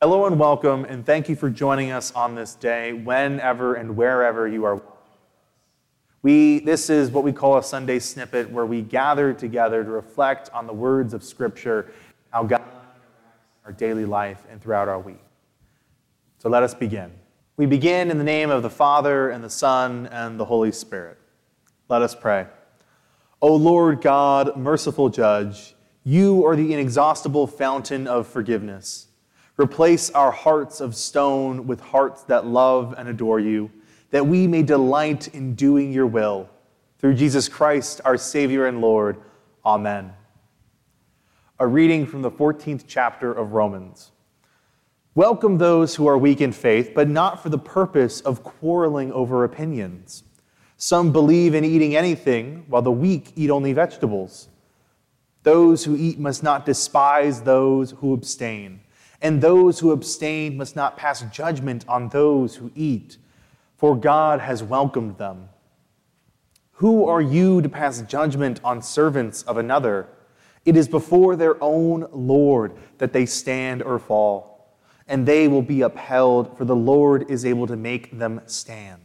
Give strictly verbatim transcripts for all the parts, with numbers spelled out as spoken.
Hello and welcome, and thank you for joining us on this day, whenever and wherever you are. We, this is what we call a Sunday snippet, where we gather together to reflect on the words of Scripture, how God interacts in our daily life and throughout our week. So let us begin. We begin in the name of the Father, and the Son, and the Holy Spirit. Let us pray. O Lord God, merciful Judge, you are the inexhaustible fountain of forgiveness. Replace our hearts of stone with hearts that love and adore you, that we may delight in doing your will. Through Jesus Christ, our Savior and Lord. Amen. A reading from the fourteenth chapter of Romans. Welcome those who are weak in faith, but not for the purpose of quarreling over opinions. Some believe in eating anything, while the weak eat only vegetables. Those who eat must not despise those who abstain. And those who abstain must not pass judgment on those who eat, for God has welcomed them. Who are you to pass judgment on servants of another? It is before their own Lord that they stand or fall, and they will be upheld, for the Lord is able to make them stand.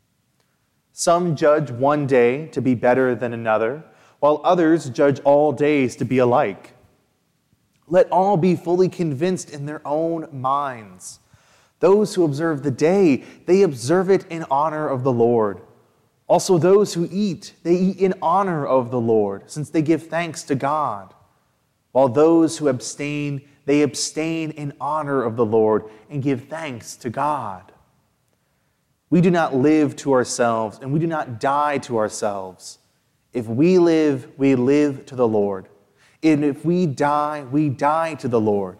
Some judge one day to be better than another, while others judge all days to be alike. Let all be fully convinced in their own minds. Those who observe the day, they observe it in honor of the Lord. Also those who eat, they eat in honor of the Lord, since they give thanks to God. While those who abstain, they abstain in honor of the Lord and give thanks to God. We do not live to ourselves, and we do not die to ourselves. If we live, we live to the Lord. And if we die, we die to the Lord.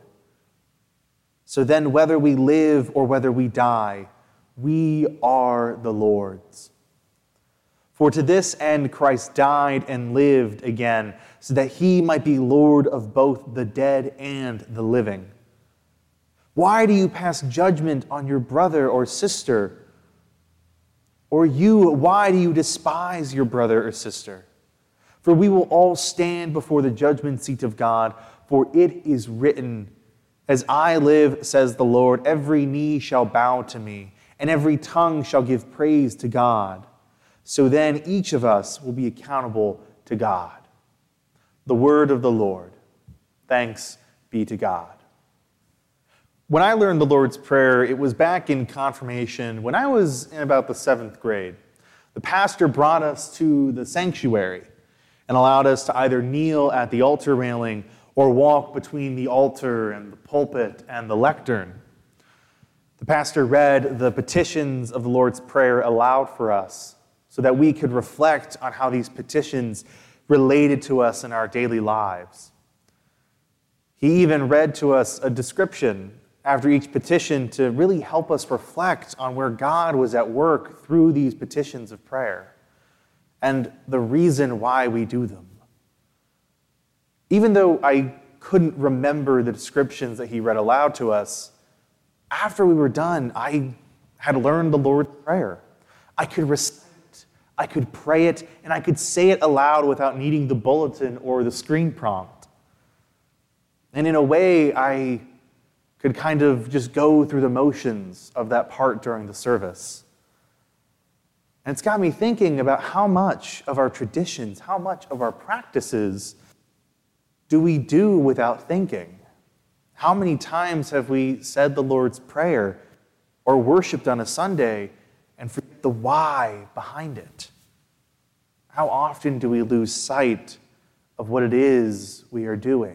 So then, whether we live or whether we die, we are the Lord's. For to this end Christ died and lived again, so that he might be Lord of both the dead and the living. Why do you pass judgment on your brother or sister? Or you, why do you despise your brother or sister? For we will all stand before the judgment seat of God, for it is written, as I live, says the Lord, every knee shall bow to me, and every tongue shall give praise to God. So then each of us will be accountable to God. The word of the Lord. Thanks be to God. When I learned the Lord's Prayer, it was back in confirmation when I was in about the seventh grade. The pastor brought us to the sanctuary and allowed us to either kneel at the altar railing or walk between the altar and the pulpit and the lectern. The pastor read the petitions of the Lord's Prayer aloud for us so that we could reflect on how these petitions related to us in our daily lives. He even read to us a description after each petition to really help us reflect on where God was at work through these petitions of prayer and the reason why we do them. Even though I couldn't remember the descriptions that he read aloud to us, after we were done, I had learned the Lord's Prayer. I could recite it, I could pray it, and I could say it aloud without needing the bulletin or the screen prompt. And in a way, I could kind of just go through the motions of that part during the service. And it's got me thinking about how much of our traditions, how much of our practices do we do without thinking? How many times have we said the Lord's Prayer or worshiped on a Sunday and forget the why behind it? How often do we lose sight of what it is we are doing?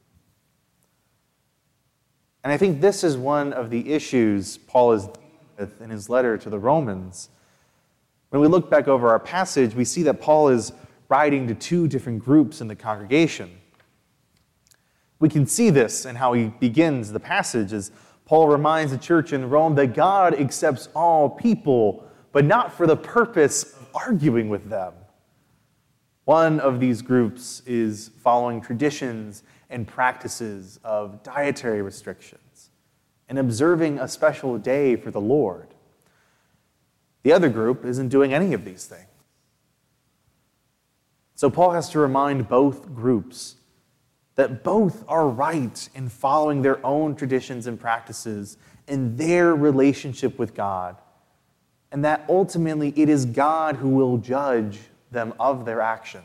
And I think this is one of the issues Paul is dealing with in his letter to the Romans. When we look back over our passage, we see that Paul is writing to two different groups in the congregation. We can see this in how he begins the passage as Paul reminds the church in Rome that God accepts all people, but not for the purpose of arguing with them. One of these groups is following traditions and practices of dietary restrictions and observing a special day for the Lord. The other group isn't doing any of these things. So Paul has to remind both groups that both are right in following their own traditions and practices in their relationship with God, and that ultimately it is God who will judge them of their actions.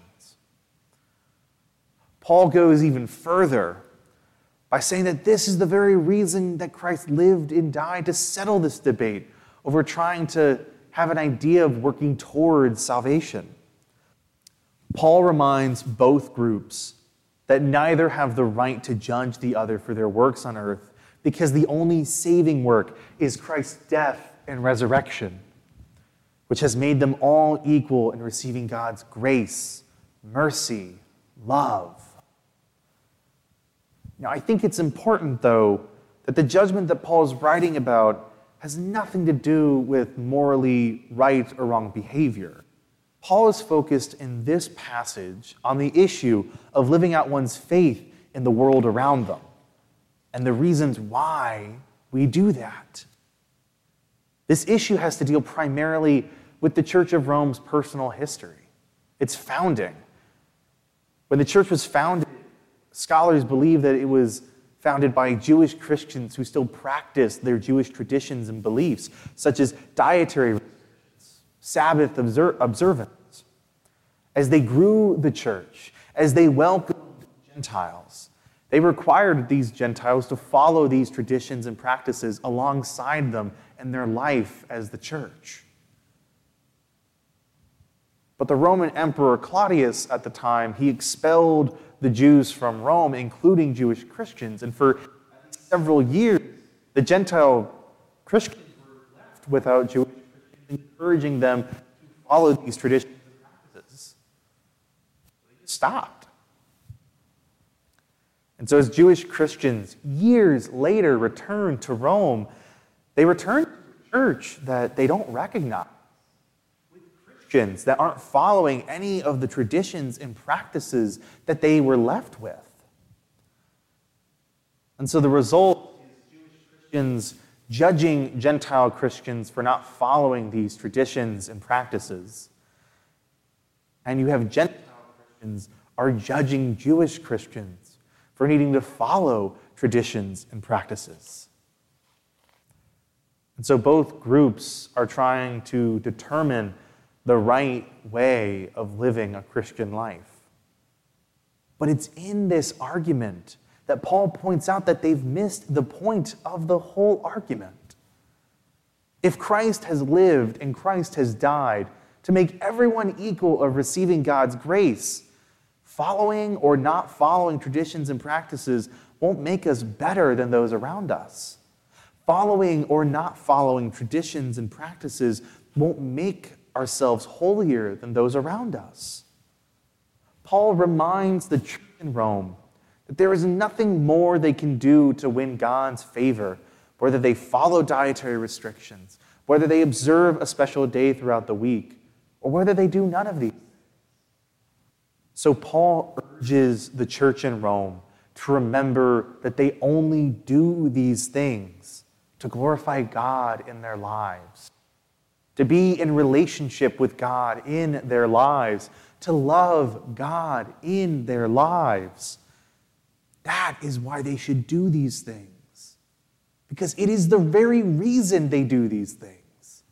Paul goes even further by saying that this is the very reason that Christ lived and died, to settle this debate over trying to have an idea of working towards salvation. Paul reminds both groups that neither have the right to judge the other for their works on earth, because the only saving work is Christ's death and resurrection, which has made them all equal in receiving God's grace, mercy, love. Now, I think it's important, though, that the judgment that Paul is writing about has nothing to do with morally right or wrong behavior. Paul is focused in this passage on the issue of living out one's faith in the world around them and the reasons why we do that. This issue has to deal primarily with the Church of Rome's personal history, its founding. When the church was founded, scholars believe that it was founded by Jewish Christians who still practiced their Jewish traditions and beliefs, such as dietary Sabbath observance. As they grew the church, as they welcomed Gentiles, they required these Gentiles to follow these traditions and practices alongside them in their life as the church. But the Roman Emperor Claudius at the time, he expelled the Jews from Rome, including Jewish Christians. And for several years, the Gentile Christians were left without Jewish Christians, encouraging them to follow these traditions and practices. They stopped. And so as Jewish Christians, years later, returned to Rome, they returned to a church that they don't recognize, that aren't following any of the traditions and practices that they were left with. And so the result is Jewish Christians judging Gentile Christians for not following these traditions and practices. And you have Gentile Christians are judging Jewish Christians for needing to follow traditions and practices. And so both groups are trying to determine the right way of living a Christian life. But it's in this argument that Paul points out that they've missed the point of the whole argument. If Christ has lived and Christ has died to make everyone equal of receiving God's grace, following or not following traditions and practices won't make us better than those around us. Following or not following traditions and practices won't make ourselves holier than those around us. Paul reminds the church in Rome that there is nothing more they can do to win God's favor, whether they follow dietary restrictions, whether they observe a special day throughout the week, or whether they do none of these. So Paul urges the church in Rome to remember that they only do these things to glorify God in their lives, to be in relationship with God in their lives, to love God in their lives. That is why they should do these things, because it is the very reason they do these things.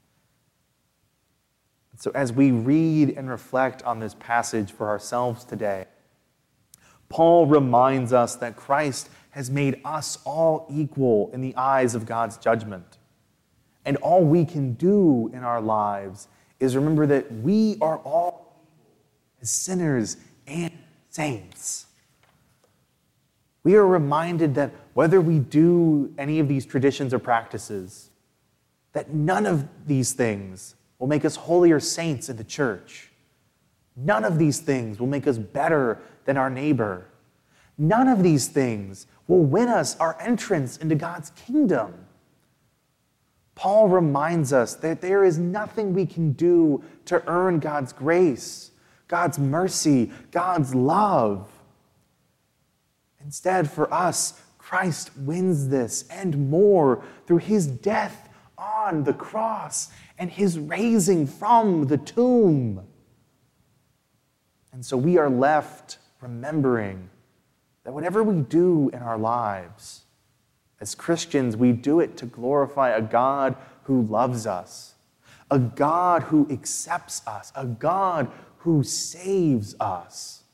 So as we read and reflect on this passage for ourselves today, Paul reminds us that Christ has made us all equal in the eyes of God's judgment. And all we can do in our lives is remember that we are all equal as sinners and saints. We are reminded that whether we do any of these traditions or practices, that none of these things will make us holier saints in the church. None of these things will make us better than our neighbor. None of these things will win us our entrance into God's kingdom. Paul reminds us that there is nothing we can do to earn God's grace, God's mercy, God's love. Instead, for us, Christ wins this and more through his death on the cross and his raising from the tomb. And so we are left remembering that whatever we do in our lives, as Christians, we do it to glorify a God who loves us, a God who accepts us, a God who saves us.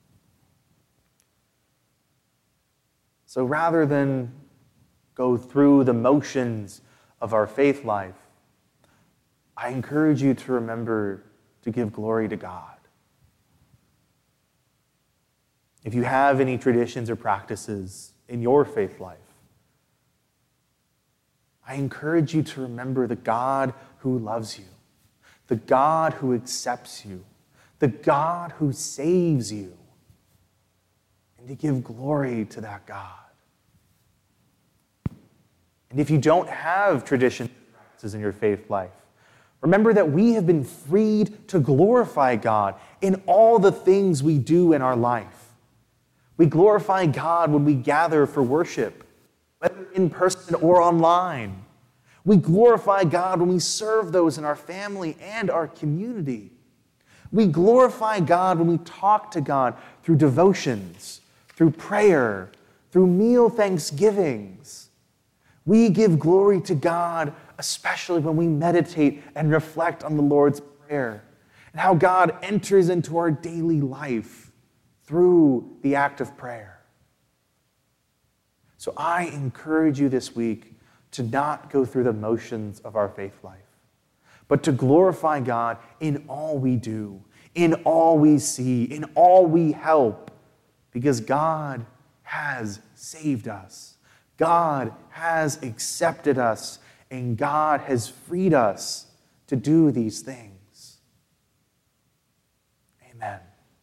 So rather than go through the motions of our faith life, I encourage you to remember to give glory to God. If you have any traditions or practices in your faith life, I encourage you to remember the God who loves you, the God who accepts you, the God who saves you, and to give glory to that God. And if you don't have traditions and practices in your faith life, remember that we have been freed to glorify God in all the things we do in our life. We glorify God when we gather for worship, whether in person or online. We glorify God when we serve those in our family and our community. We glorify God when we talk to God through devotions, through prayer, through meal thanksgivings. We give glory to God, especially when we meditate and reflect on the Lord's Prayer and how God enters into our daily life through the act of prayer. So I encourage you this week to not go through the motions of our faith life, but to glorify God in all we do, in all we see, in all we help, because God has saved us. God has accepted us, and God has freed us to do these things. Amen.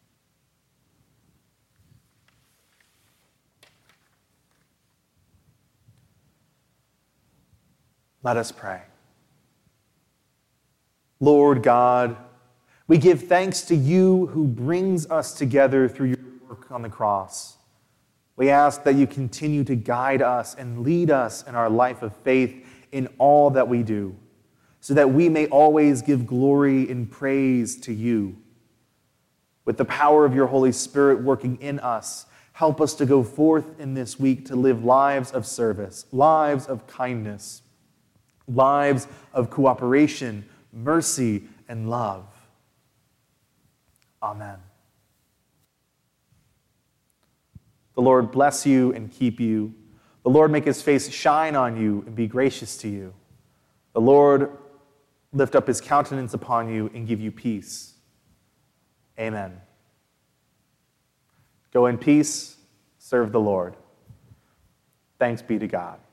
Let us pray. Lord God, we give thanks to you who brings us together through your work on the cross. We ask that you continue to guide us and lead us in our life of faith in all that we do, so that we may always give glory and praise to you. With the power of your Holy Spirit working in us, help us to go forth in this week to live lives of service, lives of kindness, lives of cooperation, mercy, and love. Amen. The Lord bless you and keep you. The Lord make his face shine on you and be gracious to you. The Lord lift up his countenance upon you and give you peace. Amen. Go in peace, serve the Lord. Thanks be to God.